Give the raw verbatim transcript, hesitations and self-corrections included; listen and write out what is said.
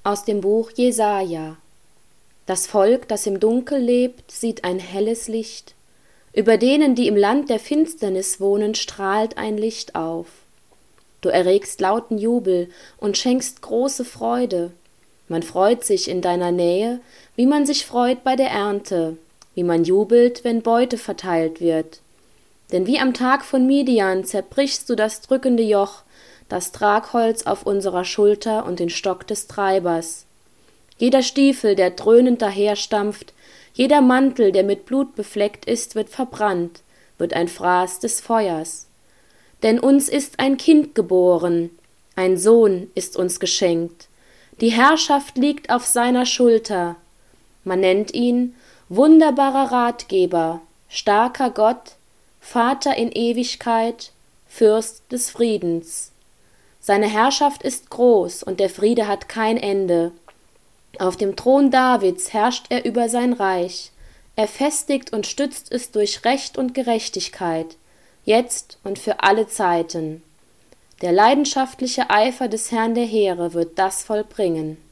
Aus dem Buch Jesaja. Das Volk, das im Dunkel lebt, sieht ein helles Licht. Über denen, die im Land der Finsternis wohnen, strahlt ein Licht auf. Du erregst lauten Jubel und schenkst große Freude. Man freut sich in deiner Nähe, wie man sich freut bei der Ernte, wie man jubelt, wenn Beute verteilt wird. Denn wie am Tag von Midian zerbrichst du das drückende Joch, das Tragholz auf unserer Schulter und den Stock des Treibers. Jeder Stiefel, der dröhnend daherstampft, jeder Mantel, der mit Blut befleckt ist, wird verbrannt, wird ein Fraß des Feuers. Denn uns ist ein Kind geboren, ein Sohn ist uns geschenkt. Die Herrschaft liegt auf seiner Schulter. Man nennt ihn wunderbarer Ratgeber, starker Gott, Vater in Ewigkeit, Fürst des Friedens. Seine Herrschaft ist groß und der Friede hat kein Ende. Auf dem Thron Davids herrscht er über sein Reich. Er festigt und stützt es durch Recht und Gerechtigkeit, jetzt und für alle Zeiten. Der leidenschaftliche Eifer des Herrn der Heere wird das vollbringen.